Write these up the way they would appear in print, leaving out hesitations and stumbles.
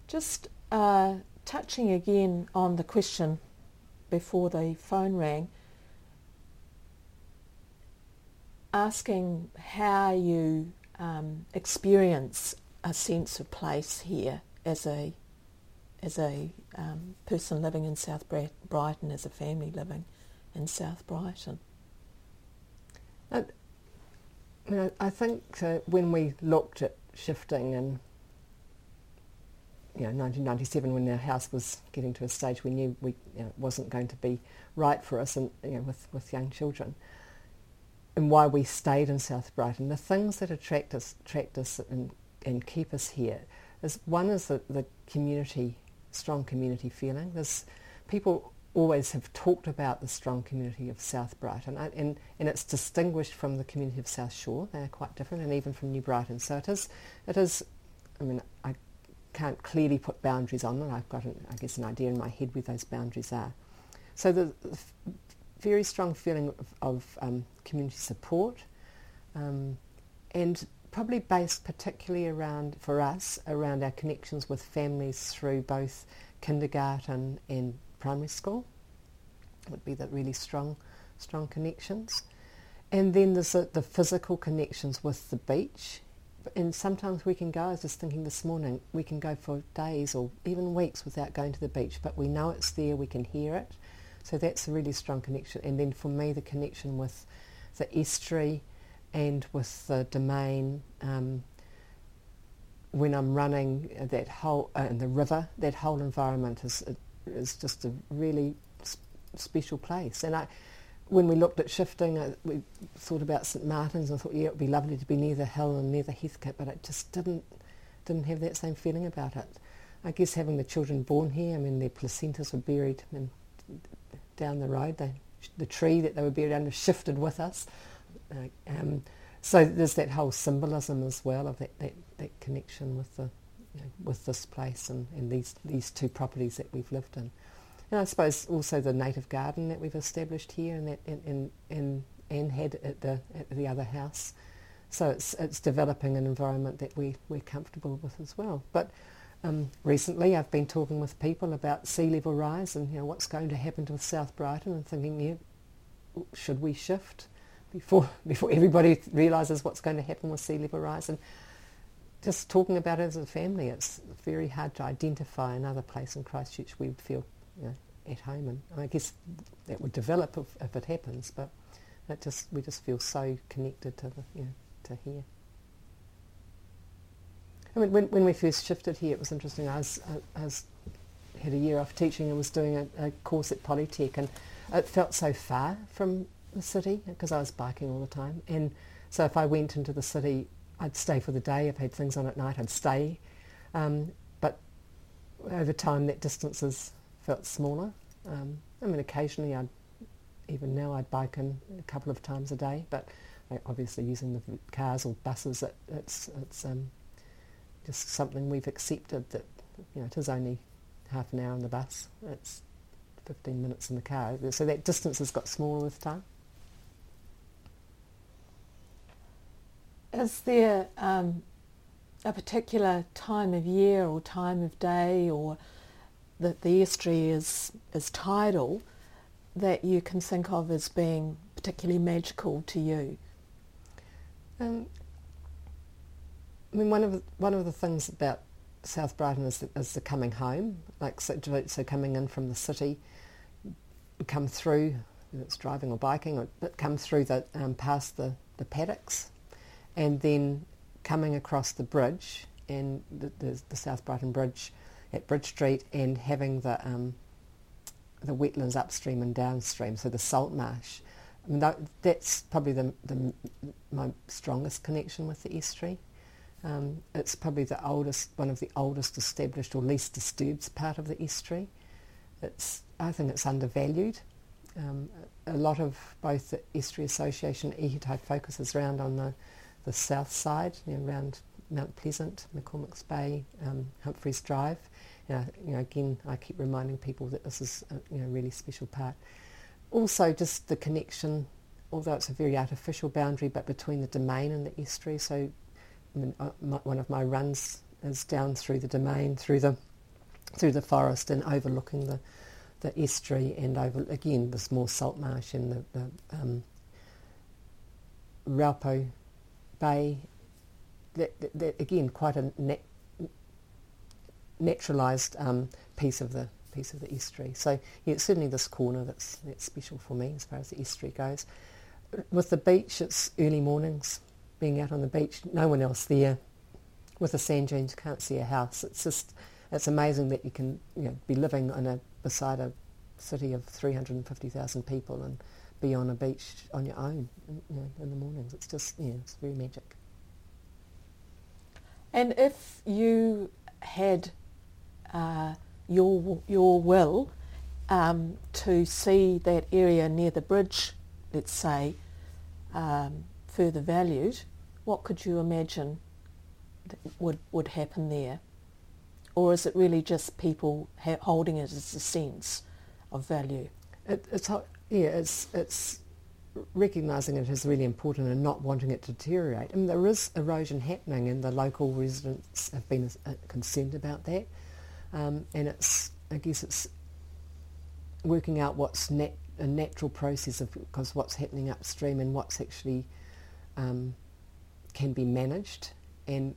Just touching again on the question before the phone rang, asking how you experience a sense of place here as a person living in South Brighton, as a family living in South Brighton. I think when we looked at shifting in 1997, when our house was getting to a stage we knew it wasn't going to be right for us, and with young children, and why we stayed in South Brighton, the things that attract us and keep us here is, one is the community, strong community feeling. People always have talked about the strong community of South Brighton, and it's distinguished from the community of South Shore. They're quite different, and even from New Brighton. So it is. I mean, I can't clearly put boundaries on them. I've got, an idea in my head where those boundaries are. So the very strong feeling of community support, and probably based particularly for us around our connections with families through both kindergarten and primary school, would be the really strong connections. And then there's the physical connections with the beach. And sometimes we can go, I was just thinking this morning, we can go for days or even weeks without going to the beach, but we know it's there, we can hear it. So that's a really strong connection. And then for me, the connection with the estuary and with the domain, when I'm running that whole, in the river, that whole environment is just a really special place. And when we looked at shifting, we thought about St Martin's, and I thought, yeah, it would be lovely to be near the hill and near the Heathcote, but it just didn't have that same feeling about it. I guess having the children born here, I mean, their placentas were buried down the road. The tree that they were buried under shifted with us. So there's that whole symbolism as well of that connection with this place and these two properties that we've lived in. And I suppose also the native garden that we've established here and had at the other house. So it's developing an environment that we're comfortable with as well. But recently I've been talking with people about sea level rise and what's going to happen to South Brighton, and thinking, should we shift before everybody realises what's going to happen with sea level rise? And just talking about it as a family, it's very hard to identify another place in Christchurch we would feel at home, and I guess that would develop if it happens, but we just feel so connected to to here. I mean, when we first shifted here, it was interesting. I had a year off teaching and was doing a course at Polytech, and it felt so far from the city because I was biking all the time, and so if I went into the city, I'd stay for the day. If I had things on at night, I'd stay, but over time that distances felt smaller. I mean, occasionally even now I'd bike in a couple of times a day, but obviously using the cars or buses, it's just something we've accepted, that it is only half an hour on the bus, it's 15 minutes in the car, so that distance has got smaller with time. Is there a particular time of year or time of day, or that the estuary is tidal, that you can think of as being particularly magical to you? I mean, one of the things about South Brighton is the coming home, so coming in from the city, come through, whether it's driving or biking, but come through past the paddocks, and then coming across the bridge and the South Brighton Bridge at Bridge Street, and having the wetlands upstream and downstream, so the salt marsh. I mean, that's probably my strongest connection with the estuary. It's probably one of the oldest established or least disturbed part of the estuary. I think it's undervalued. A lot of both the Estuary Association and Ihitai focuses around on the south side, around Mount Pleasant, McCormick's Bay, Humphreys Drive. Again, I keep reminding people that this is a really special part. Also, just the connection, although it's a very artificial boundary, but between the domain and the estuary. So, one of my runs is down through the domain, through the through the forest and overlooking the estuary, and over again the small salt marsh and the Raupo Bay. That again quite a naturalised piece of the estuary. So yeah, it's certainly this corner that's special for me as far as the estuary goes. With the beach, it's early mornings, being out on the beach, no one else there. With the sand dunes, you can't see a house. It's amazing that you can be living beside a city of 350,000 people and be on a beach on your own in the mornings. It's just, it's very magic. And if you had your will to see that area near the bridge, let's say, further valued, what could you imagine would happen there? Or is it really just people holding it as a sense of value? It's recognising it as really important and not wanting it to deteriorate. I mean, there is erosion happening, and the local residents have been concerned about that. And it's working out what's a natural process because what's happening upstream and what's actually can be managed. And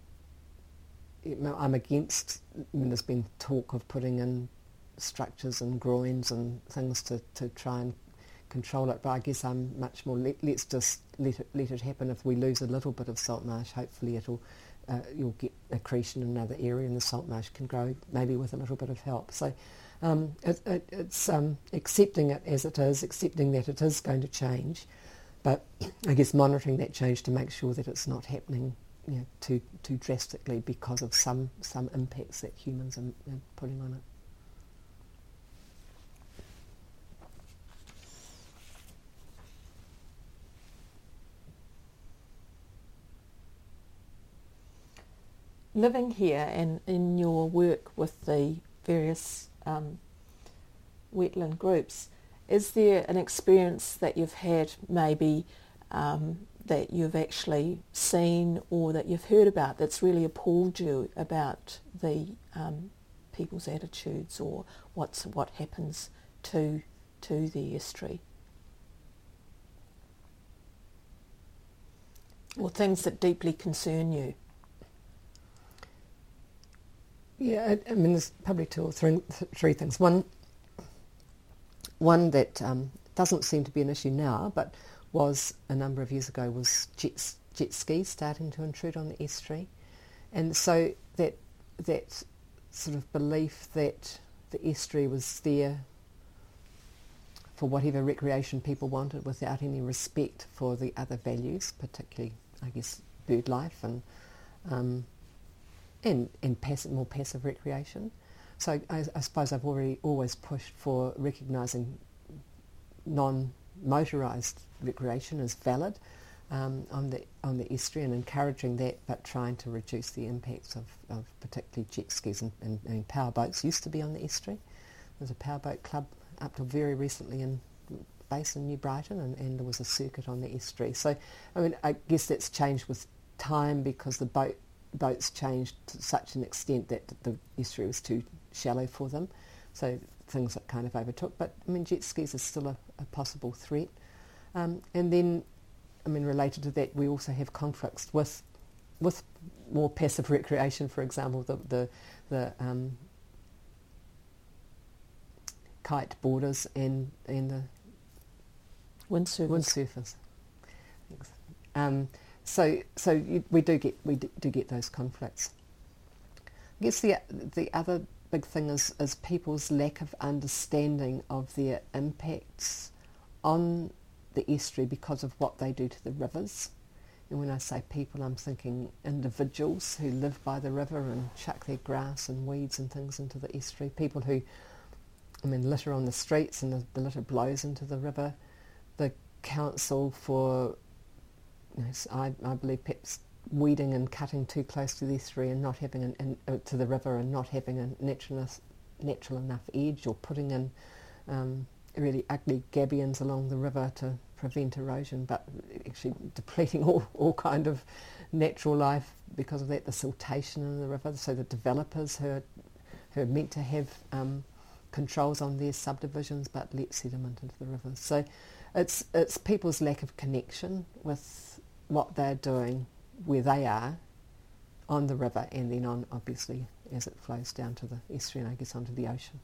I'm against, there's been talk of putting in structures and groins and things to try and control it, but I guess I'm much more let's just let it happen. If we lose a little bit of salt marsh, hopefully you'll get accretion in another area and the salt marsh can grow maybe with a little bit of help. So it's accepting it as it is, accepting that it is going to change, but I guess monitoring that change to make sure that it's not happening too drastically because of some impacts that humans are putting on it. Living here and in your work with the various wetland groups, is there an experience that you've had maybe that you've actually seen or that you've heard about that's really appalled you about the people's attitudes or what happens to the estuary? Or things that deeply concern you? Yeah, I mean, there's probably two or three things. One that doesn't seem to be an issue now, but was a number of years ago, was jet skis starting to intrude on the estuary. And so that sort of belief that the estuary was there for whatever recreation people wanted without any respect for the other values, particularly, I guess, bird life and more passive recreation. So I suppose I've always pushed for recognising non-motorised recreation as valid on the estuary and encouraging that, but trying to reduce the impacts of particularly jet skis and power boats used to be on the estuary. There's a powerboat club up till very recently based in New Brighton, and there was a circuit on the estuary. So I mean, I guess that's changed with time because the boats changed to such an extent that the estuary was too shallow for them, so things that kind of overtook. But I mean, jet skis are still a possible threat. And then, I mean, related to that, we also have conflicts with more passive recreation. For example, the kite boarders and the windsurfers. We do get those conflicts. I guess the other big thing is people's lack of understanding of their impacts on the estuary because of what they do to the rivers. And when I say people, I'm thinking individuals who live by the river and chuck their grass and weeds and things into the estuary. People who, litter on the streets and the litter blows into the river. The council for, I believe, perhaps weeding and cutting too close to the estuary and not having to the river and not having a natural enough edge, or putting in really ugly gabions along the river to prevent erosion, but actually depleting all kind of natural life because of that, the siltation in the river. So the developers who are who are meant to have controls on their subdivisions but let sediment into the rivers. So it's people's lack of connection with what they're doing where they are on the river, and then on, obviously, as it flows down to the estuary and I guess onto the ocean.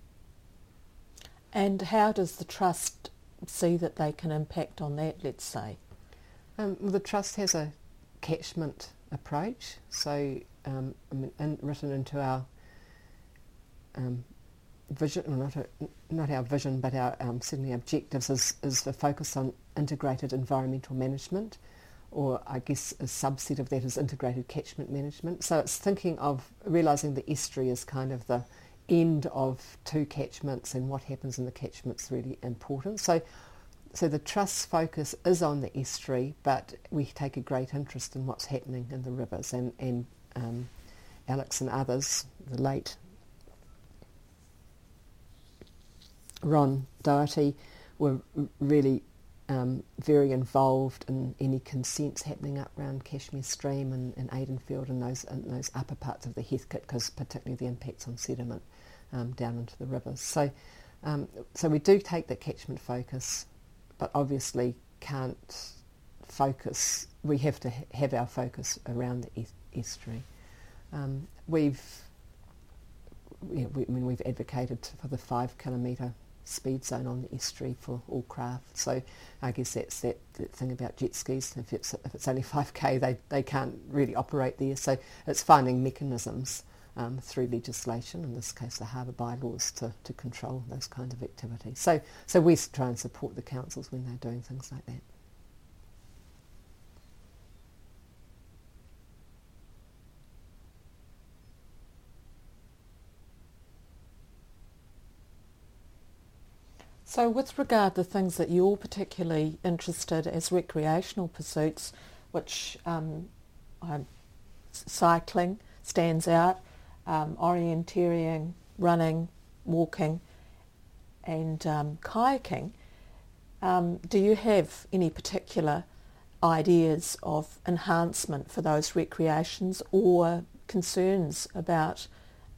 And how does the Trust see that they can impact on that, let's say? Well, the Trust has a catchment approach, so written into our vision, well, not our vision, but our certainly objectives is the focus on integrated environmental management, or I guess a subset of that is integrated catchment management. So it's thinking of realising the estuary as kind of the end of two catchments, and what happens in the catchment's really important. So the Trust's focus is on the estuary, but we take a great interest in what's happening in the rivers, and Alex and others, the late Ron Doherty, were really very involved in any consents happening up around Cashmere Stream and Aidenfield and those upper parts of the Heathcote, because particularly the impacts on sediment down into the rivers. So we do take that catchment focus, but obviously can't focus. We have to have our focus around the estuary. We've advocated for the 5 kilometre speed zone on the estuary for all craft. So I guess that's that thing about jet skis. If it's only 5k, they can't really operate there. So it's finding mechanisms through legislation, in this case the harbour bylaws, to control those kinds of activities. So we try and support the councils when they're doing things like that. So with regard to things that you're particularly interested as recreational pursuits, which cycling stands out, orienteering, running, walking and kayaking, do you have any particular ideas of enhancement for those recreations or concerns about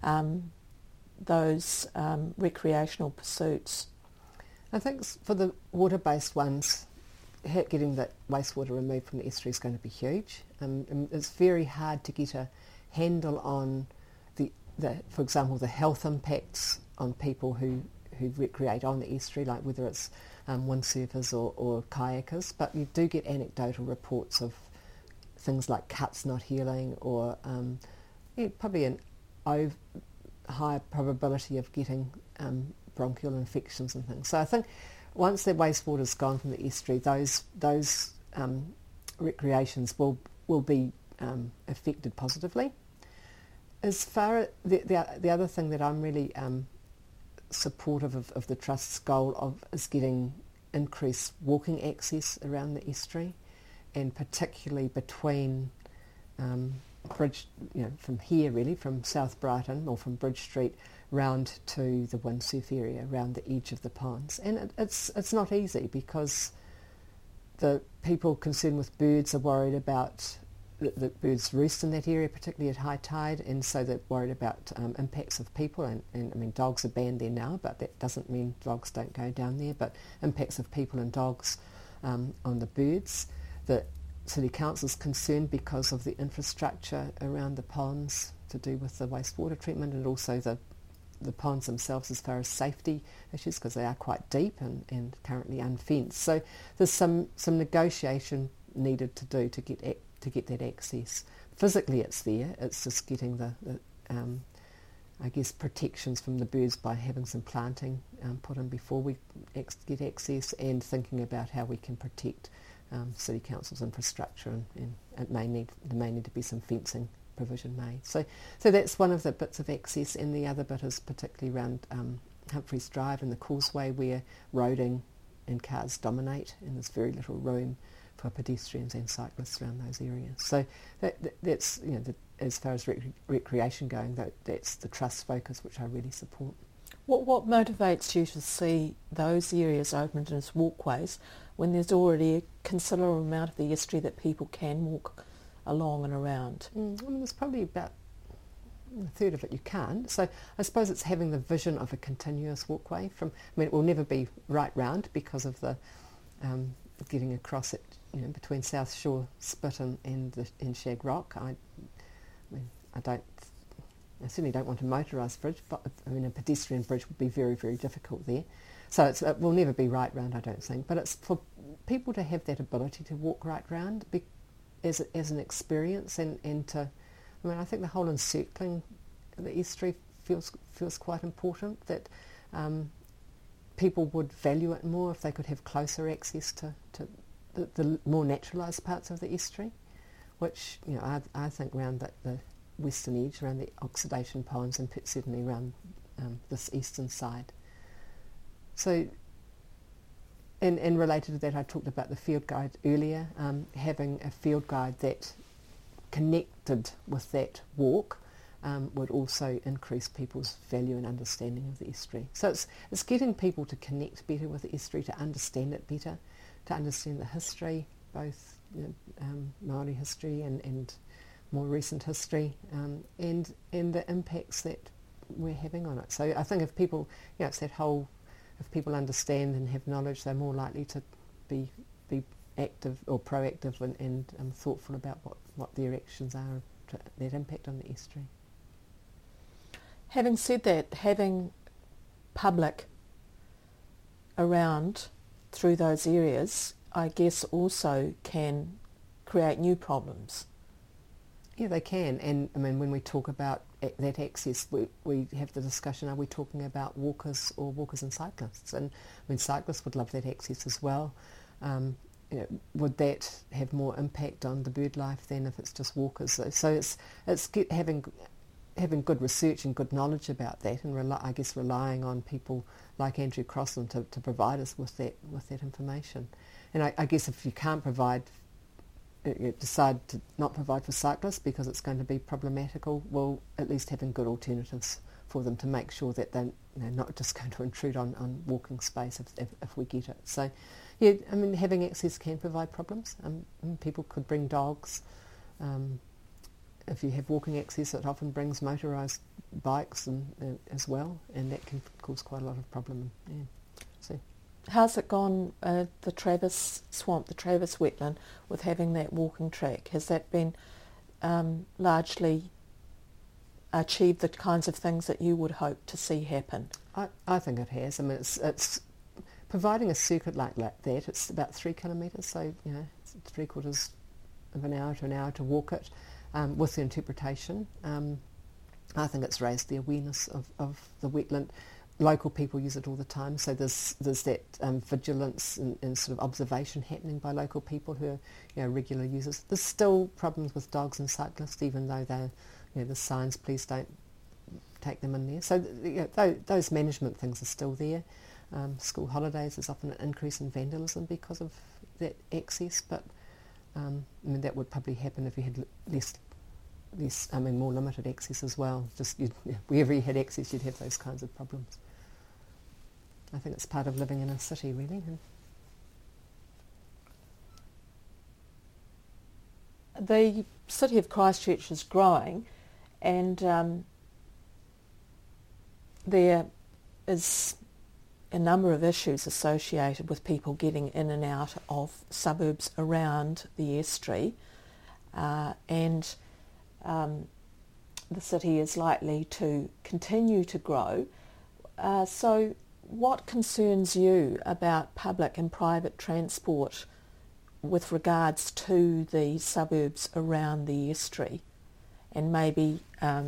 those recreational pursuits? I think for the water-based ones, getting that wastewater removed from the estuary is going to be huge. It's very hard to get a handle on for example, the health impacts on people who recreate on the estuary, like whether it's windsurfers or kayakers. But you do get anecdotal reports of things like cuts not healing, or probably an higher probability of getting bronchial infections and things. So I think once the wastewater's gone from the estuary, those recreations will be affected positively. As far as the other thing that I'm really supportive of the Trust's goal of is getting increased walking access around the estuary, and particularly between Bridge, from here really, from South Brighton or from Bridge Street round to the windsurf area around the edge of the ponds. And it's not easy, because the people concerned with birds are worried about the birds roost in that area, particularly at high tide, and so they're worried about impacts of people, and I mean dogs are banned there now, but that doesn't mean dogs don't go down there, but impacts of people and dogs on the birds. The City Council's concerned because of the infrastructure around the ponds to do with the wastewater treatment, and also the ponds themselves as far as safety issues, because they are quite deep and currently unfenced. So there's some negotiation needed to do to get that access. Physically it's there, it's just getting the I guess protections from the birds by having some planting put in before we get access, and thinking about how we can protect City Council's infrastructure, and there may need to be some fencing provision made. So that's one of the bits of access, and the other bit is particularly around Humphreys Drive and the Causeway, where roading and cars dominate, and there's very little room for pedestrians and cyclists around those areas. So that's as far as recreation going, that's the Trust's focus, which I really support. What motivates you to see those areas opened as walkways when there's already a considerable amount of the estuary that people can walk along and around? There's probably about a third of it you can't. So I suppose it's having the vision of a continuous walkway from, I mean, it will never be right round because of the getting across it, you know, between South Shore Spit and Shag Rock. I certainly don't want a motorised bridge, but I mean a pedestrian bridge would be very, very difficult there. So it will never be right round, I don't think. But it's for people to have that ability to walk right round as an experience and to, I mean, I think the whole encircling the estuary feels quite important, that people would value it more if they could have closer access to the more naturalised parts of the estuary, which, you know, I think around the western edge, around the oxidation ponds, and certainly around this eastern side. So, and related to that, I talked about the field guide earlier, having a field guide that connected with that walk would also increase people's value and understanding of the estuary. So it's getting people to connect better with the estuary, to understand it better, to understand the history, both, you know, Māori history and more recent history, and the impacts that we're having on it. So I think if people, you know, it's that whole, if people understand and have knowledge, they're more likely to be active or proactive and thoughtful about what their actions are, that impact on the estuary. Having said that, having public around through those areas, I guess also can create new problems. Yeah, they can. And I mean, when we talk about that access, we have the discussion, are we talking about walkers or walkers and cyclists? And I mean, cyclists would love that access as well. You know, would that have more impact on the bird life than if it's just walkers? So it's having good research and good knowledge about that, and I guess relying on people like Andrew Crosland to provide us with that information. And I guess if you can't provide, you decide to not provide for cyclists because it's going to be problematical, well, at least having good alternatives for them to make sure that they're, you know, not just going to intrude on walking space if we get it. So, yeah, I mean, having access can provide problems. People could bring dogs. If you have walking access, it often brings motorised bikes as well, and that can cause quite a lot of problem. Yeah. So. How's it gone, the Travis Swamp, the Travis wetland, with having that walking track? Has that been largely achieved the kinds of things that you would hope to see happen? I think it has. I mean, it's providing a circuit like that. It's about 3 kilometres, so, you know, it's 3/4 of an hour to an hour to walk it. With the interpretation, I think it's raised the awareness of the wetland. Local people use it all the time, so there's that vigilance and sort of observation happening by local people who are, you know, regular users. There's still problems with dogs and cyclists, even though they're, you know, the signs, please don't take them in there. So, you know, those management things are still there. School holidays, there's often an increase in vandalism because of that access, but I mean, that would probably happen if you had more limited access as well. Just wherever you had access, you'd have those kinds of problems. I think it's part of living in a city, really. The city of Christchurch is growing, and there is a number of issues associated with people getting in and out of suburbs around the estuary, and the city is likely to continue to grow. So what concerns you about public and private transport with regards to the suburbs around the estuary, and maybe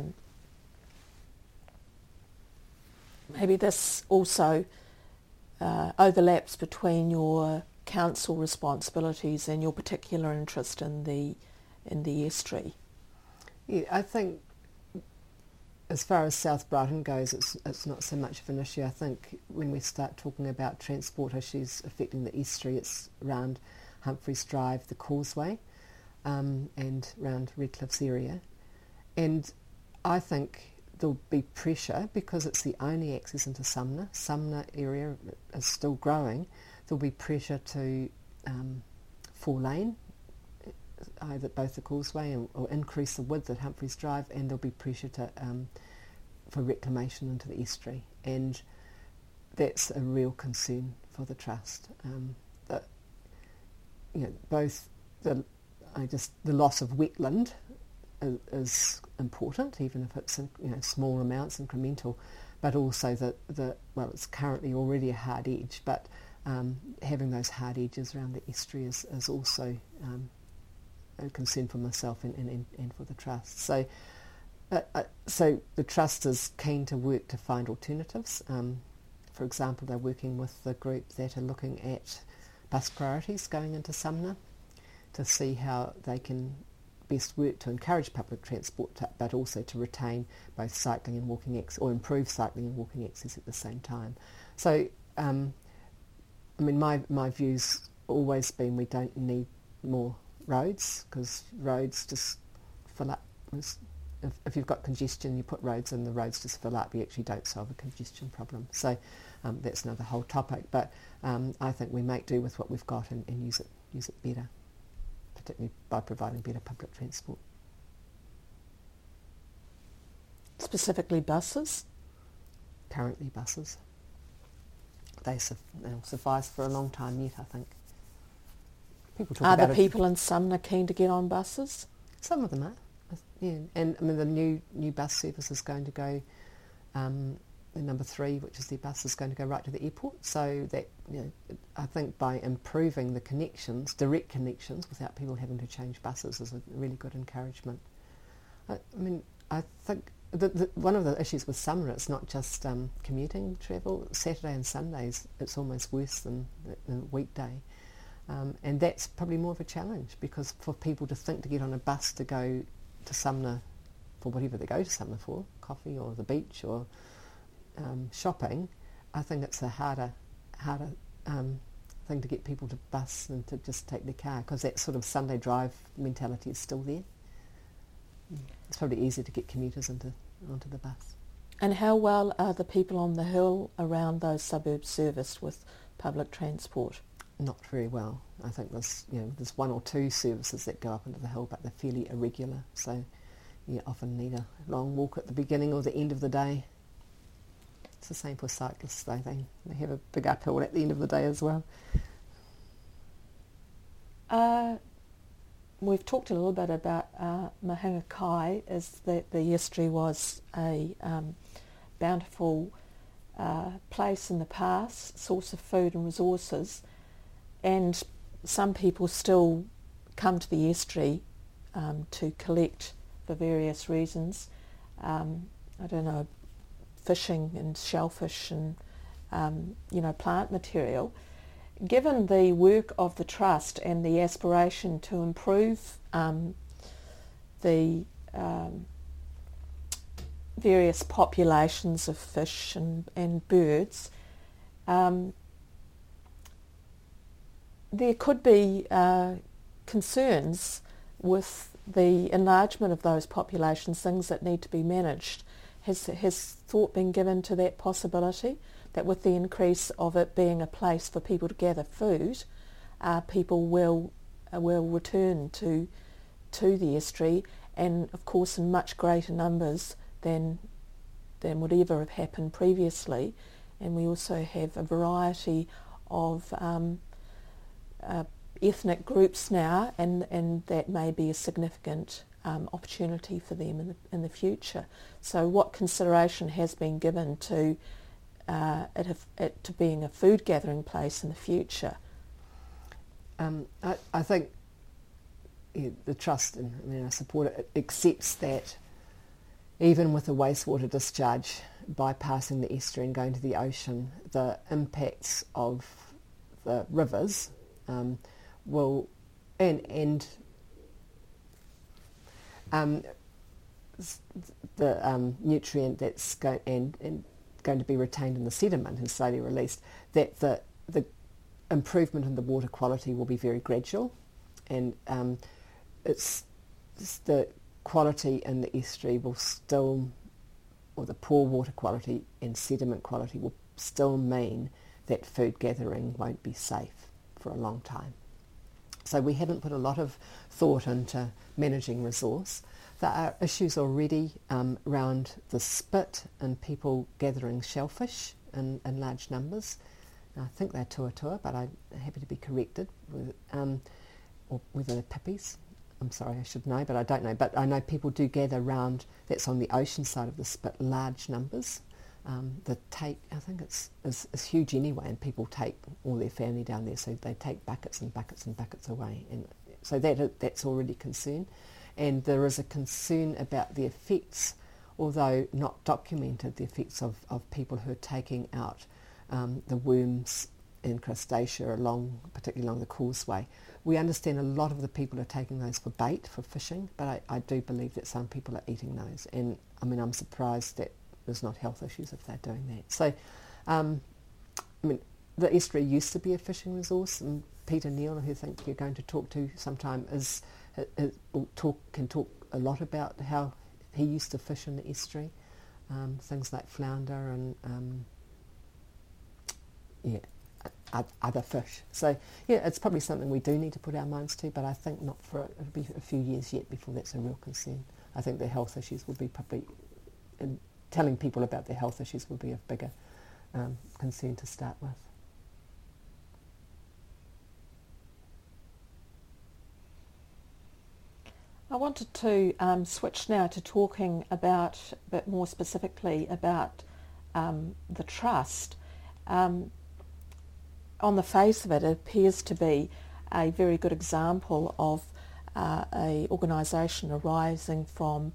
this also overlaps between your council responsibilities and your particular interest in the estuary? Yeah, I think as far as South Brighton goes, it's not so much of an issue. I think when we start talking about transport issues affecting the estuary, it's around Humphreys Drive, the Causeway, and around Redcliffs area. And I think there'll be pressure because it's the only access into Sumner. Sumner area is still growing. There'll be pressure to 4-lane either both the causeway or increase the width at Humphreys Drive, and there'll be pressure for reclamation into the estuary, and that's a real concern for the Trust. That both the loss of wetland is important, even if it's small amounts, incremental, but also that it's currently already a hard edge, but having those hard edges around the estuary is also a concern for myself and for the Trust. So the Trust is keen to work to find alternatives. For example, they're working with the group that are looking at bus priorities going into Sumner to see how they can best work to encourage public transport, but also to retain both cycling and walking access, or improve cycling and walking access at the same time. So, my view's always been we don't need more roads, because roads just fill up. If you've got congestion, you put roads in, the roads just fill up. You actually don't solve a congestion problem. So that's another whole topic. But I think we make do with what we've got and use it better, particularly by providing better public transport. Specifically buses? Currently buses. They'll suffice for a long time yet, I think. People talk Are about the people in Sumner keen to get on buses? Some of them are. Yeah, and the new bus service is going to go, the number 3, which is their bus, is going to go right to the airport. So that I think by improving the connections, direct connections, without people having to change buses, is a really good encouragement. I think one of the issues with summer, it's not just commuting travel. Saturday and Sundays, it's almost worse than the weekday. And that's probably more of a challenge, because for people to think to get on a bus to go to Sumner for whatever they go to Sumner for, coffee or the beach or shopping, I think it's a harder thing to get people to bus than to just take their car, because that sort of Sunday drive mentality is still there. It's probably easier to get commuters onto the bus. And how well are the people on the hill around those suburbs serviced with public transport? Not very well. I think there's 1 or 2 services that go up into the hill, but they're fairly irregular. So you often need a long walk at the beginning or the end of the day. It's the same for cyclists, though. They have a big uphill at the end of the day as well. We've talked a little bit about Mahinga Kai, is that the estuary was a bountiful place in the past, source of food and resources, and some people still come to the estuary to collect for various reasons. Fishing and shellfish and plant material. Given the work of the Trust and the aspiration to improve the various populations of fish and birds, there could be concerns with the enlargement of those populations, things that need to be managed. Has thought been given to that possibility, that with the increase of it being a place for people to gather food, people will return to the estuary, and of course in much greater numbers than would ever have happened previously. And we also have a variety of ethnic groups now, and that may be a significant opportunity for them in the future. So what consideration has been given to it to being a food gathering place in the future? I think the Trust, and I support it, accepts that even with a wastewater discharge bypassing the estuary and going to the ocean, the impacts of the rivers will the nutrient that's going to be retained in the sediment and slowly released, that the improvement in the water quality will be very gradual, and it's the quality in the estuary will still, or the poor water quality and sediment quality will still mean that food gathering won't be safe for a long time. So we haven't put a lot of thought into managing resource. There are issues already around the spit and people gathering shellfish in large numbers. Now, I think they're tuatua, but I'm happy to be corrected, or whether they're pippies. I'm sorry, I should know, but I don't know. But I know people do gather around, that's on the ocean side of the spit, large numbers. The take, I think it's huge anyway, and people take all their family down there, so they take buckets and buckets and buckets away. And so that's already a concern. And there is a concern about the effects, although not documented, the effects of people who are taking out the worms and crustacea particularly along the causeway. We understand a lot of the people are taking those for bait, for fishing, but I do believe that some people are eating those. And I mean, I'm surprised that there's not health issues if they're doing that. So, I mean, the estuary used to be a fishing resource, and Peter Neal, who I think you're going to talk to sometime, can talk a lot about how he used to fish in the estuary, things like flounder and other fish. So yeah, it's probably something we do need to put our minds to, but I think it'll be a few years yet before that's a real concern. I think the health issues will be probably, telling people about their health issues will be a bigger concern to start with. I wanted to switch now to talking a bit more specifically about the trust. On the face of it, it appears to be a very good example of a organisation arising from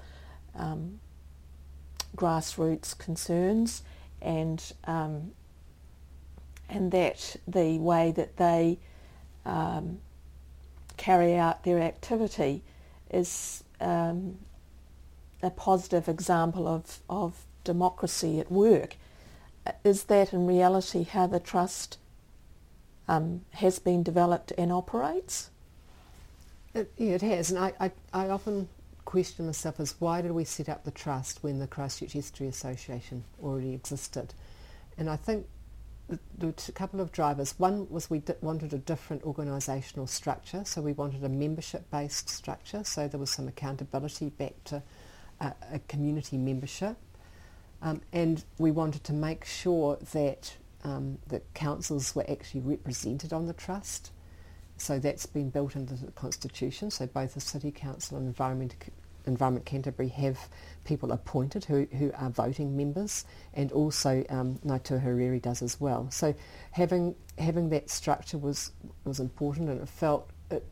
grassroots concerns, and that the way that they carry out their activity is a positive example of democracy at work. Is that in reality how the trust has been developed and operates? It has, and I often question myself as why did we set up the trust when the Christchurch Estuary Association already existed? And I think there were a couple of drivers. One was we wanted a different organisational structure, so we wanted a membership-based structure, so there was some accountability back to a community membership. And we wanted to make sure that the councils were actually represented on the trust. So that's been built into the Constitution. So both the City Council and Environment Canterbury have people appointed who are voting members, and also Ngāi Hariri does as well. So having that structure was important, and it felt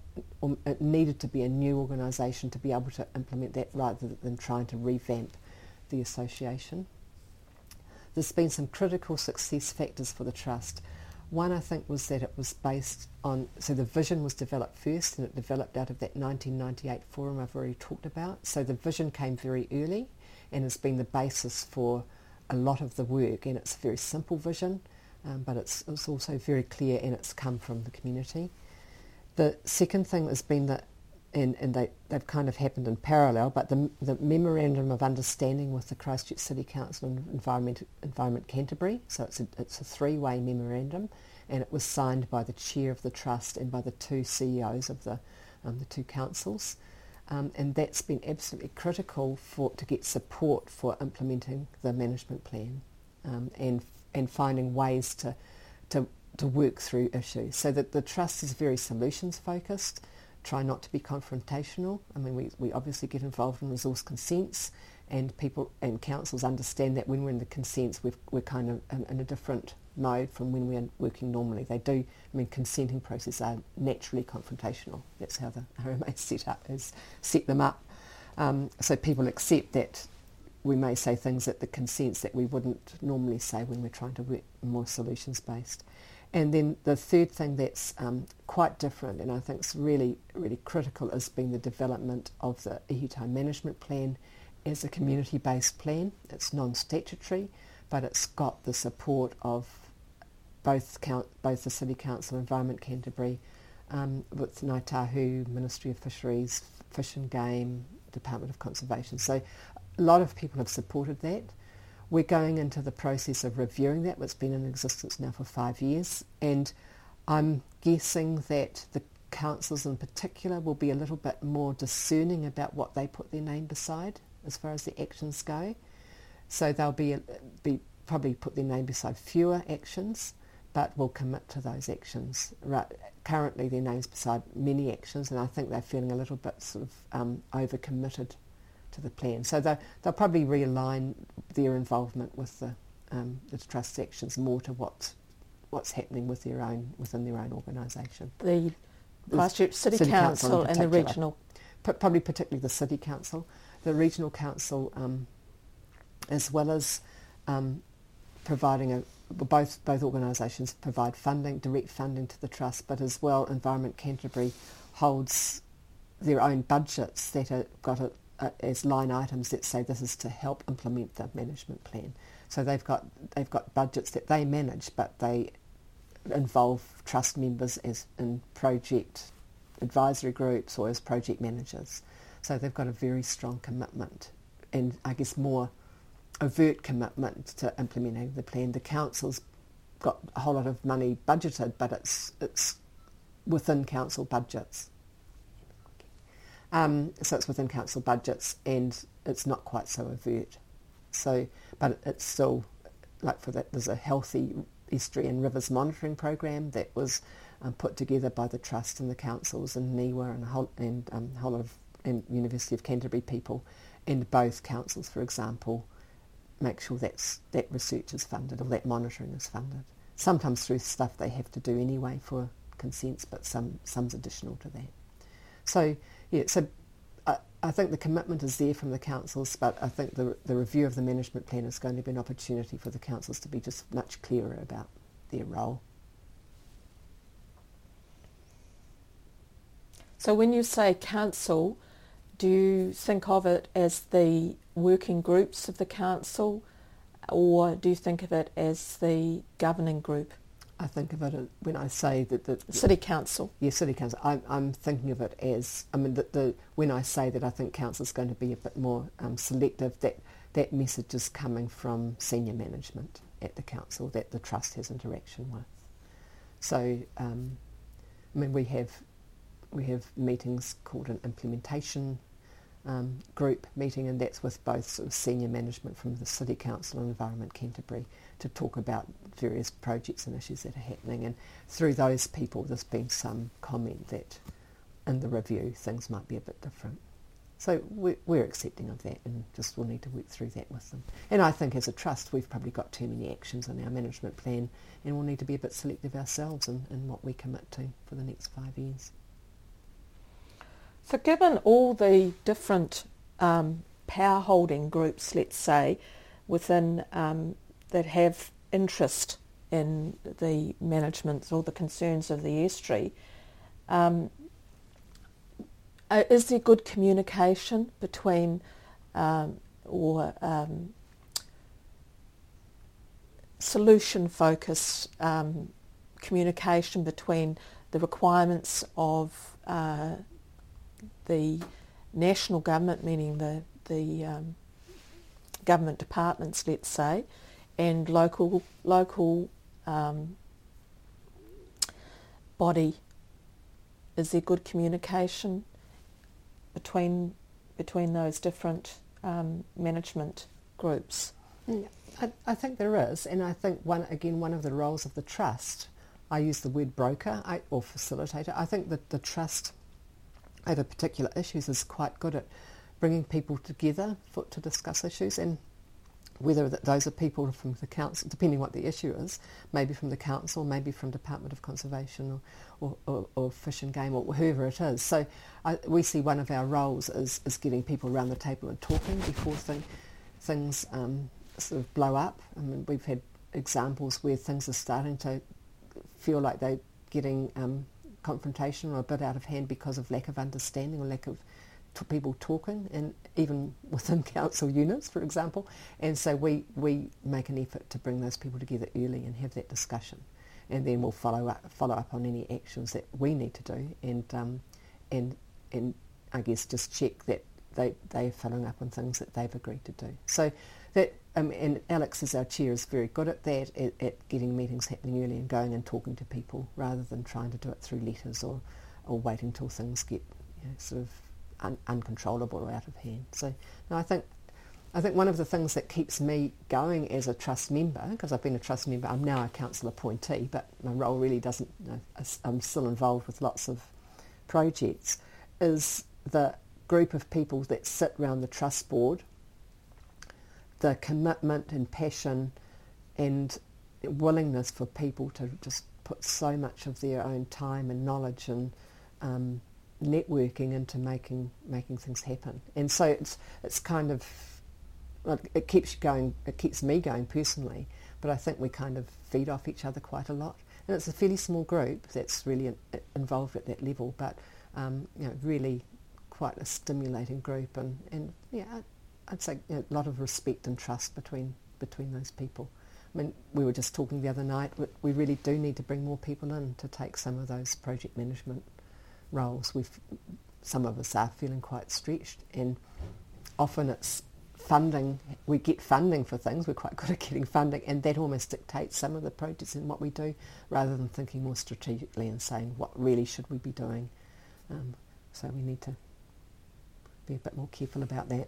it needed to be a new organisation to be able to implement that rather than trying to revamp the association. There's been some critical success factors for the trust. One, I think, was that it was based on, so the vision was developed first, and it developed out of that 1998 forum I've already talked about. So the vision came very early and has been the basis for a lot of the work, and it's a very simple vision, but it's also very clear, and it's come from the community. The second thing has been that, and they've kind of happened in parallel, but the Memorandum of Understanding with the Christchurch City Council and Environment Canterbury, so it's a three-way memorandum, and it was signed by the chair of the trust and by the two CEOs of the two councils, and that's been absolutely critical to get support for implementing the management plan, and finding ways to work through issues. So that the trust is very solutions focused. Try not to be confrontational. I mean, we obviously get involved in resource consents, and people and councils understand that when we're in the consents, we're kind of in a different mode from when we're working normally. They do, I mean, consenting processes are naturally confrontational. That's how the RMA set them up. So people accept that we may say things at the consents that we wouldn't normally say when we're trying to work more solutions-based. And then the third thing that's quite different, and I think is really, really critical, has been the development of the Ihitai Management Plan as a community-based plan. It's non-statutory, but it's got the support of both the City Council, Environment Canterbury, with Ngāi Tahu, Ministry of Fisheries, Fish and Game, Department of Conservation. So a lot of people have supported that. We're going into the process of reviewing that. It's been in existence now for 5 years, and I'm guessing that the councils in particular will be a little bit more discerning about what they put their name beside as far as the actions go. So they'll be probably put their name beside fewer actions, but will commit to those actions. Currently their name's beside many actions, and I think they're feeling a little bit sort of over-committed to the plan. So they'll probably realign their involvement with the trust actions more to what's happening within their own organisation. The Christchurch City Council and the regional. Probably particularly the City Council. The Regional Council, as well as providing both organisations provide funding, direct funding to the trust, but as well Environment Canterbury holds their own budgets that are got as line items that say this is to help implement the management plan. So they've got budgets that they manage, but they involve trust members as in project advisory groups or as project managers. So they've got a very strong commitment, and I guess more overt commitment to implementing the plan. The council's got a whole lot of money budgeted, but it's within council budgets. So it's within council budgets, and it's not quite so overt. So, but it's still, like for that, there's a healthy estuary and rivers monitoring program that was put together by the trust and the councils and NIWA and a whole lot of University of Canterbury people, and both councils, for example, make sure that research is funded or that monitoring is funded. Sometimes through stuff they have to do anyway for consents, but some's additional to that. So yeah, so I think the commitment is there from the councils, but I think the review of the management plan is going to be an opportunity for the councils to be just much clearer about their role. So when you say council, do you think of it as the working groups of the council, or do you think of it as the governing group? I think of it when I say that the City Council. Yeah, City Council. I'm thinking of it as, I mean, when I say that I think council's going to be a bit more selective, that message is coming from senior management at the council that the trust has interaction with. So, I mean, we have meetings called an implementation group meeting, and that's with both sort of senior management from the City Council and Environment Canterbury to talk about various projects and issues that are happening. And through those people, there's been some comment that in the review things might be a bit different. So we're accepting of that, and just we'll need to work through that with them. And I think as a trust, we've probably got too many actions on our management plan, and we'll need to be a bit selective ourselves in what we commit to for the next 5 years. So given all the different power holding groups, let's say, within that have interest in the management or the concerns of the estuary, is there good communication between solution-focused communication between the requirements of the national government, meaning the government departments, let's say, and local body? Is there good communication between those different management groups? I think there is, and I think one of the roles of the trust, I use the word broker or facilitator. I think that the trust over particular issues is quite good at bringing people together to discuss issues, and whether those are people from the council, depending what the issue is, maybe from the council, maybe from Department of Conservation or Fish and Game, or whoever it is. So we see one of our roles is getting people around the table and talking before things sort of blow up. I mean, we've had examples where things are starting to feel like they're getting confrontation or a bit out of hand because of lack of understanding or lack of people talking, and even within council units, for example. And so we make an effort to bring those people together early and have that discussion, and then we'll follow up on any actions that we need to do, and I guess just check that they're following up on things that they've agreed to do. So that and Alex, as our chair, is very good at that, at getting meetings happening early and going and talking to people rather than trying to do it through letters or or waiting till things get sort of uncontrollable or out of hand. So no, I think one of the things that keeps me going as a trust member, because I've been a trust member, I'm now a council appointee, but my role really doesn't, I'm still involved with lots of projects, is the group of people that sit around the trust board, the commitment and passion and willingness for people to just put so much of their own time and knowledge and networking into making things happen. And so it's kind of, it keeps me going personally, but I think we kind of feed off each other quite a lot. And it's a fairly small group that's really involved at that level, but really quite a stimulating group, and I'd say a lot of respect and trust between those people. I mean, we were just talking the other night, we really do need to bring more people in to take some of those project management roles. Some of us are feeling quite stretched, and often it's funding. We get funding for things, we're quite good at getting funding, and that almost dictates some of the projects and what we do, rather than thinking more strategically and saying what really should we be doing. So we need to be a bit more careful about that.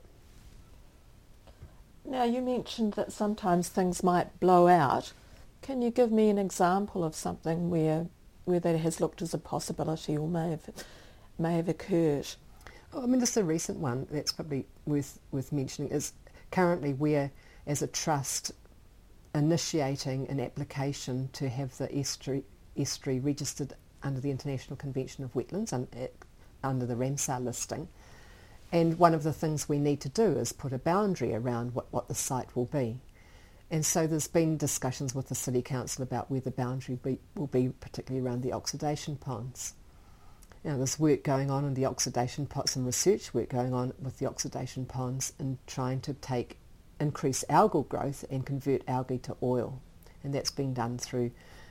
Now, you mentioned that sometimes things might blow out. Can you give me an example of something where that has looked as a possibility or may have occurred? Oh, I mean, just a recent one that's probably worth mentioning is currently we're, as a trust, initiating an application to have the estuary registered under the International Convention of Wetlands under the Ramsar listing. And one of the things we need to do is put a boundary around what the site will be. And so there's been discussions with the City Council about where the boundary will be, particularly around the oxidation ponds. Now, there's work going on in the oxidation ponds, some research work going on with the oxidation ponds and trying to increase algal growth and convert algae to oil. And that's being done through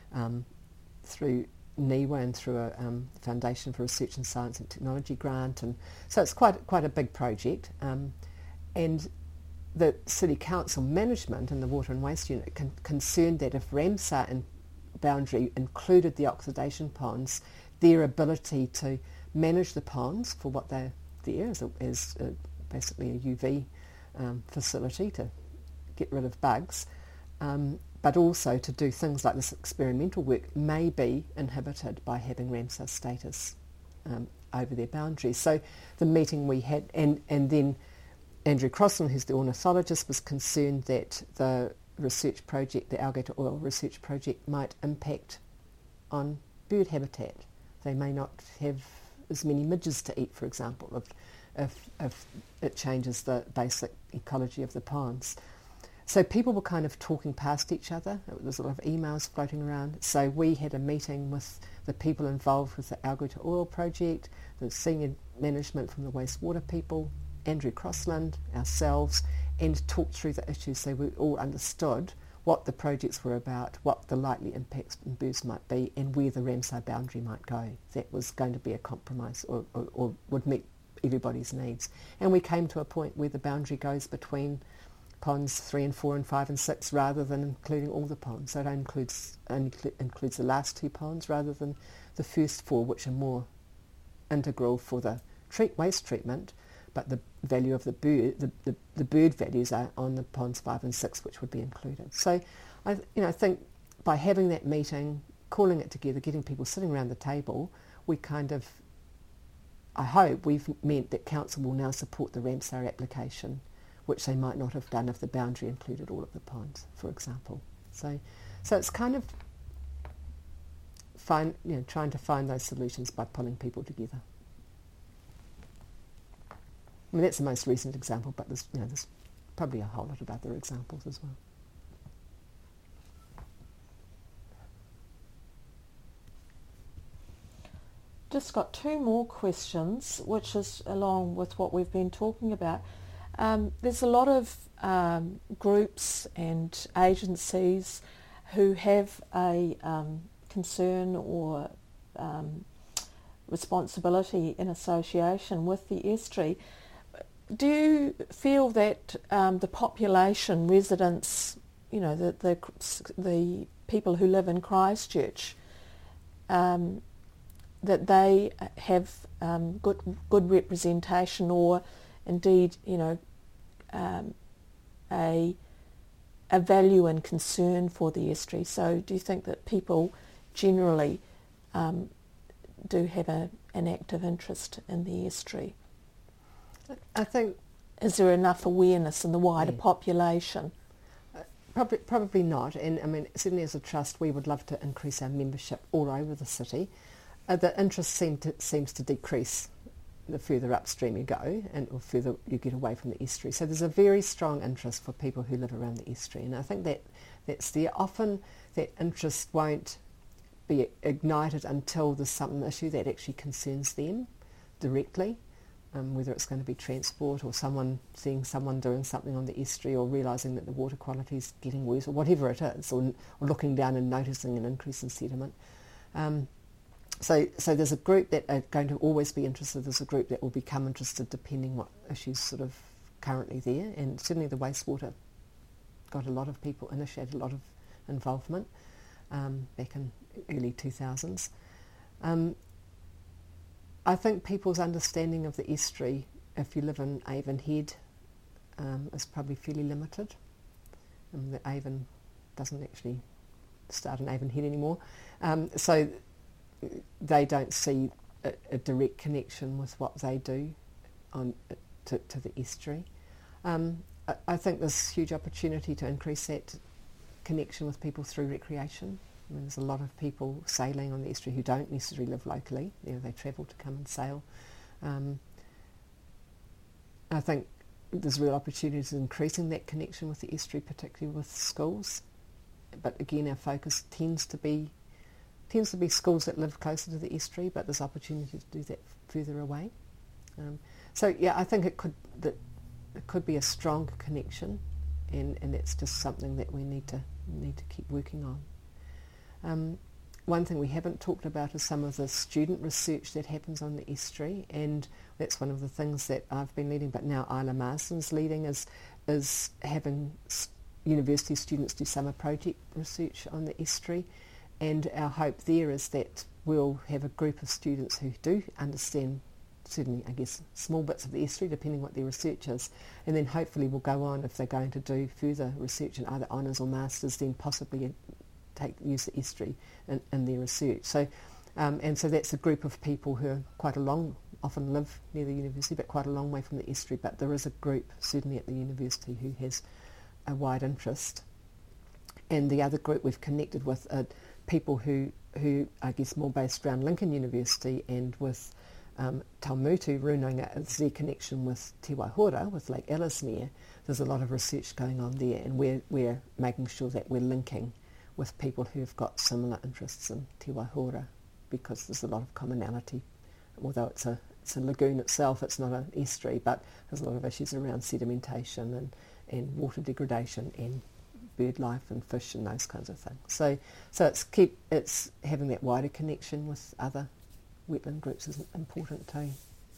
NIWA and through a Foundation for Research in Science and Technology grant, and so it's quite a big project. And the City Council management and the Water and Waste Unit concerned that if Ramsar boundary included the oxidation ponds, their ability to manage the ponds for what they're there as basically a UV facility to get rid of bugs, but also to do things like this experimental work, may be inhibited by having Ramsar status over their boundaries. So the meeting we had, and then Andrew Crossland, who's the ornithologist, was concerned that the research project, the algae to oil research project, might impact on bird habitat. They may not have as many midges to eat, for example, if it changes the basic ecology of the ponds. So people were kind of talking past each other. There's a lot of emails floating around. So we had a meeting with the people involved with the algae to oil project, the senior management from the wastewater people, Andrew Crossland, ourselves, and talked through the issues so we all understood what the projects were about, what the likely impacts on birds might be, and where the Ramsar boundary might go. That was going to be a compromise or would meet everybody's needs. And we came to a point where the boundary goes between ponds 3 and 4 and 5 and 6 rather than including all the ponds. So it only includes the last 2 ponds rather than the first 4, which are more integral for the waste treatment, but the value of the bird values are on the ponds 5 and 6, which would be included. So I think by having that meeting, calling it together, getting people sitting around the table, we kind of, I hope we've meant that council will now support the Ramsar application, which they might not have done if the boundary included all of the ponds, for example. So it's kind of trying to find those solutions by pulling people together. I mean, that's the most recent example, but there's probably a whole lot of other examples as well. Just got 2 more questions, which is along with what we've been talking about. There's a lot of groups and agencies who have a concern or responsibility in association with the estuary. Do you feel that the population, residents, the people who live in Christchurch, that they have good representation, or indeed, a value and concern for the estuary. So do you think that people generally do have an active interest in the estuary? I think... Is there enough awareness in the wider population? Probably not, and I mean, certainly as a trust we would love to increase our membership all over the city. The interest seems to decrease the further upstream you go and or further you get away from the estuary. So there's a very strong interest for people who live around the estuary, and I think that's there. Often that interest won't be ignited until there's some issue that actually concerns them directly. Whether it's going to be transport or someone seeing someone doing something on the estuary or realising that the water quality is getting worse or whatever it is, or looking down and noticing an increase in sediment. So there's a group that are going to always be interested. There's a group that will become interested depending what issues sort of currently there, and certainly the wastewater got a lot of people, initiated a lot of involvement back in early 2000s. I think people's understanding of the estuary, if you live in Avon Head, is probably fairly limited. The Avon doesn't actually start in Avon Head anymore. So they don't see a direct connection with what they do to the estuary. I think there's huge opportunity to increase that connection with people through recreation. I mean, there's a lot of people sailing on the estuary who don't necessarily live locally. They travel to come and sail. I think there's real opportunities in increasing that connection with the estuary, particularly with schools. But again, our focus tends to be schools that live closer to the estuary, but there's opportunity to do that further away. So yeah, I think it could be a strong connection, and that's just something that we need to keep working on. One thing we haven't talked about is some of the student research that happens on the estuary, and that's one of the things that I've been leading, but now Isla Marsden's leading, is having university students do summer project research on the estuary, and our hope there is that we'll have a group of students who do understand, certainly I guess, small bits of the estuary depending what their research is, and then hopefully we'll go on, if they're going to do further research in either honours or masters, then possibly use the estuary in their research. So, and so that's a group of people who are often live near the university, but quite a long way from the estuary. But there is a group, certainly at the university, who has a wide interest. And the other group we've connected with are people who I guess more based around Lincoln University, and with Taumutu Runanga, it's their connection with Te Waihora, with Lake Ellesmere. There's a lot of research going on there, and we're making sure that we're linking with people who've got similar interests in Te Waihora, because there's a lot of commonality. Although it's a lagoon itself, it's not an estuary, but there's a lot of issues around sedimentation and water degradation and bird life and fish and those kinds of things. So it's having that wider connection with other wetland groups is important too.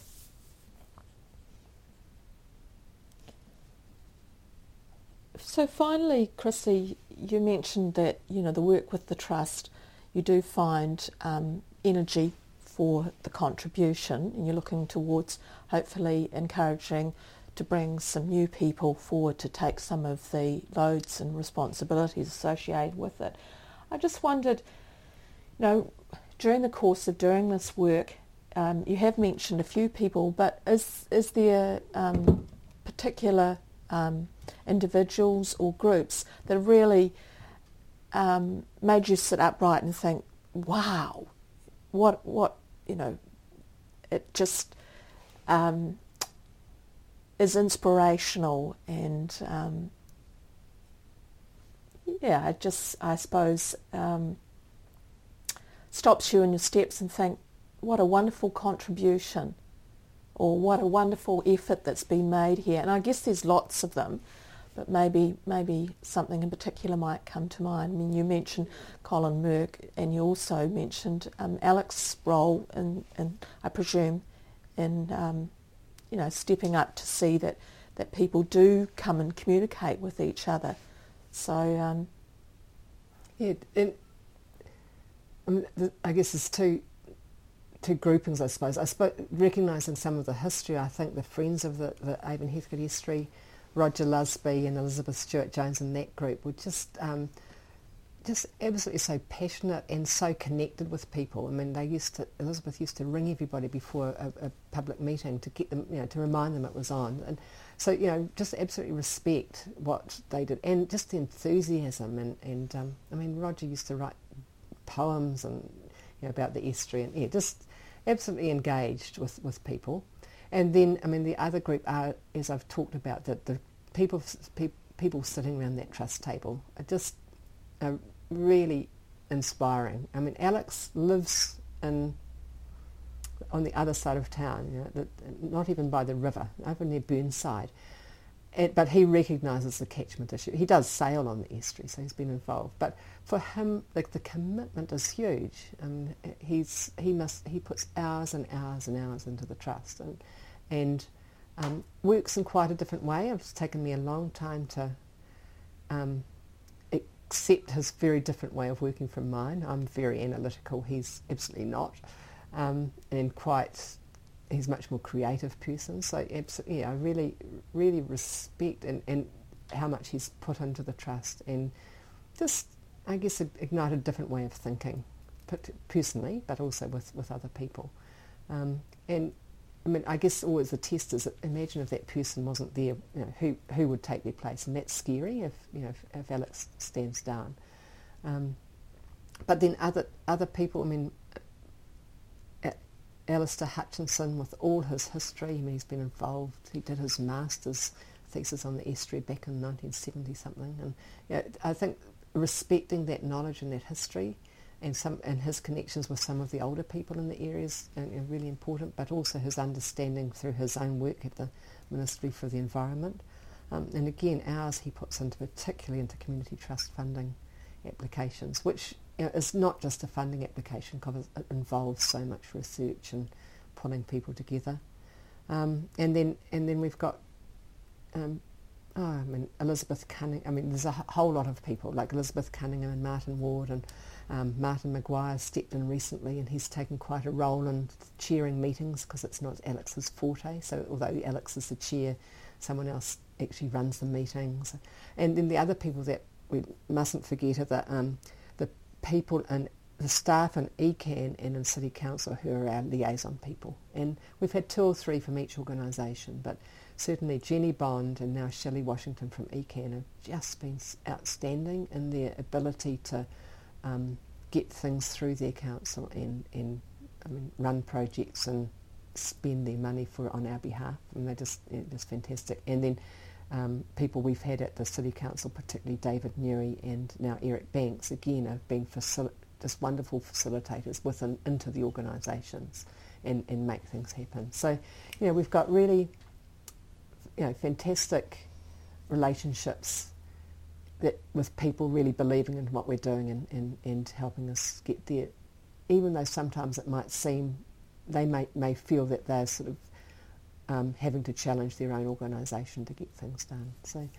So finally, Chrissy, you mentioned that, the work with the Trust, you do find energy for the contribution, and you're looking towards hopefully encouraging to bring some new people forward to take some of the loads and responsibilities associated with it. I just wondered, during the course of doing this work, you have mentioned a few people, but is there particular individuals or groups that really made you sit upright and think, wow, what it just is inspirational, and I suppose stops you in your steps and think, what a wonderful contribution, or what a wonderful effort that's been made here. And I guess there's lots of them, but maybe something in particular might come to mind. I mean, you mentioned Colin Merck, and you also mentioned Alex's role in I presume, in stepping up to see that people do come and communicate with each other. So I guess there's two two groupings, I suppose. Recognising some of the history, I think the friends of the Avon Heathcote Estuary, Roger Lusby and Elizabeth Stewart-Jones in that group were just absolutely so passionate and so connected with people. I mean, Elizabeth used to ring everybody before a public meeting to get them, to remind them it was on. And so, just absolutely respect what they did and just the enthusiasm. And I mean, Roger used to write poems and about the estuary and just absolutely engaged with people. And then, I mean, the other group are, as I've talked about, the people sitting around that trust table are just really inspiring. I mean, Alex lives on the other side of town, not even by the river, over near Burnside. But he recognises the catchment issue. He does sail on the estuary, so he's been involved. But for him, the commitment is huge. He puts hours and hours and hours into the trust, and works in quite a different way. It's taken me a long time to accept his very different way of working from mine. I'm very analytical. He's absolutely not, and he's much more creative person. So absolutely, I really, really respect and how much he's put into the trust, and just, I guess, ignite a different way of thinking, personally, but also with other people. And I mean, I guess always the test is that imagine if that person wasn't there, who would take their place, and that's scary if Alex stands down. But then other people, I mean, Alistair Hutchinson, with all his history, I mean, he's been involved. He did his master's thesis on the estuary back in 1970 something, and I think respecting that knowledge and that history, and his connections with some of the older people in the areas are really important, but also his understanding through his own work at the Ministry for the Environment. And again, ours he puts particularly into community trust funding applications, which is not just a funding application because it involves so much research and pulling people together. And then we've got Elizabeth Cunningham. I mean, there's a whole lot of people like Elizabeth Cunningham and Martin Ward, and Martin Maguire stepped in recently, and he's taken quite a role in chairing meetings because it's not Alex's forte. So although Alex is the chair, someone else actually runs the meetings. And then the other people that we mustn't forget are the people and the staff in ECAN and in City Council who are our liaison people. And we've had 2 or 3 from each organisation, but certainly Jenny Bond and now Shelley Washington from ECAN have just been outstanding in their ability to get things through their council and run projects and spend their money on our behalf. And they're just fantastic. And then people we've had at the City Council, particularly David Newey and now Eric Banks, again have been just wonderful facilitators into the organisations and make things happen. So, we've got really fantastic relationships with people really believing in what we're doing and helping us get there, even though sometimes it might seem they may feel that they're sort of having to challenge their own organisation to get things done. So,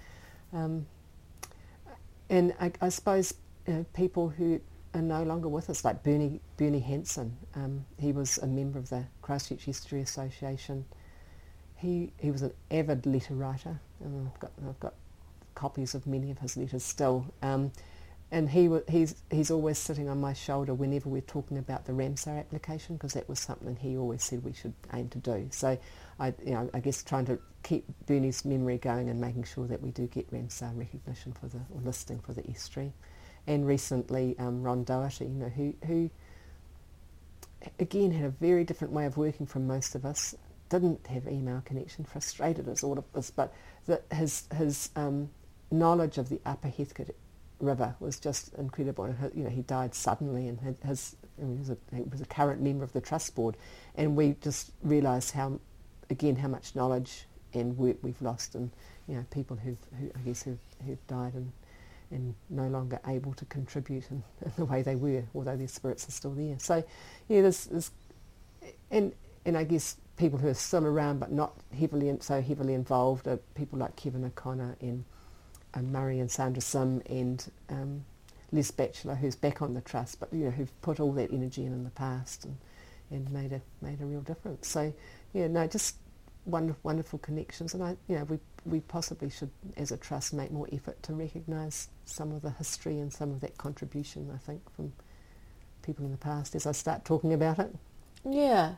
and I suppose people who are no longer with us, like Bernie Hansen, he was a member of the Christchurch Estuary Association. He was an avid letter writer, and I've got copies of many of his letters still. And he's always sitting on my shoulder whenever we're talking about the Ramsar application, because that was something he always said we should aim to do. So I guess trying to keep Bernie's memory going and making sure that we do get Ramsar recognition or listing for the estuary. And recently Ron Doherty, who again had a very different way of working from most of us, didn't have email connection, frustrated us all of this, but his knowledge of the Upper Heathcote River was just incredible. And he died suddenly, and he was a current member of the trust board, and we just realised how much knowledge and work we've lost, and people who've died and no longer able to contribute in the way they were, although their spirits are still there. So there's and I guess people who are still around but not so heavily involved are people like Kevin O'Connor and Murray and Sandra Sim and Les Batchelor, who's back on the trust, but who've put all that energy in the past, and and made a real difference. So just wonderful connections, and we possibly should, as a trust, make more effort to recognise some of the history and some of that contribution, I think, from people in the past as I start talking about it. Yeah.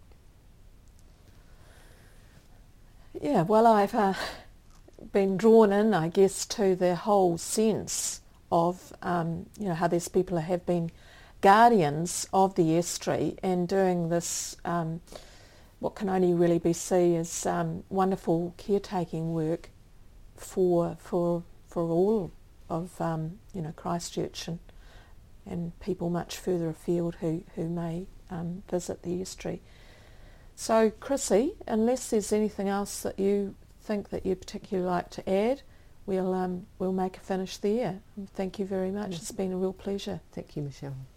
Yeah, well, I've been drawn in, I guess, to the whole sense of, how these people have been guardians of the estuary and doing this, what can only really be seen as wonderful caretaking work for all of, Christchurch and people much further afield who may visit the estuary. So, Chrissy, unless there's anything else that you think that you'd particularly like to add, we'll make a finish there. Thank you very much. It's been a real pleasure. Thank you, Michelle.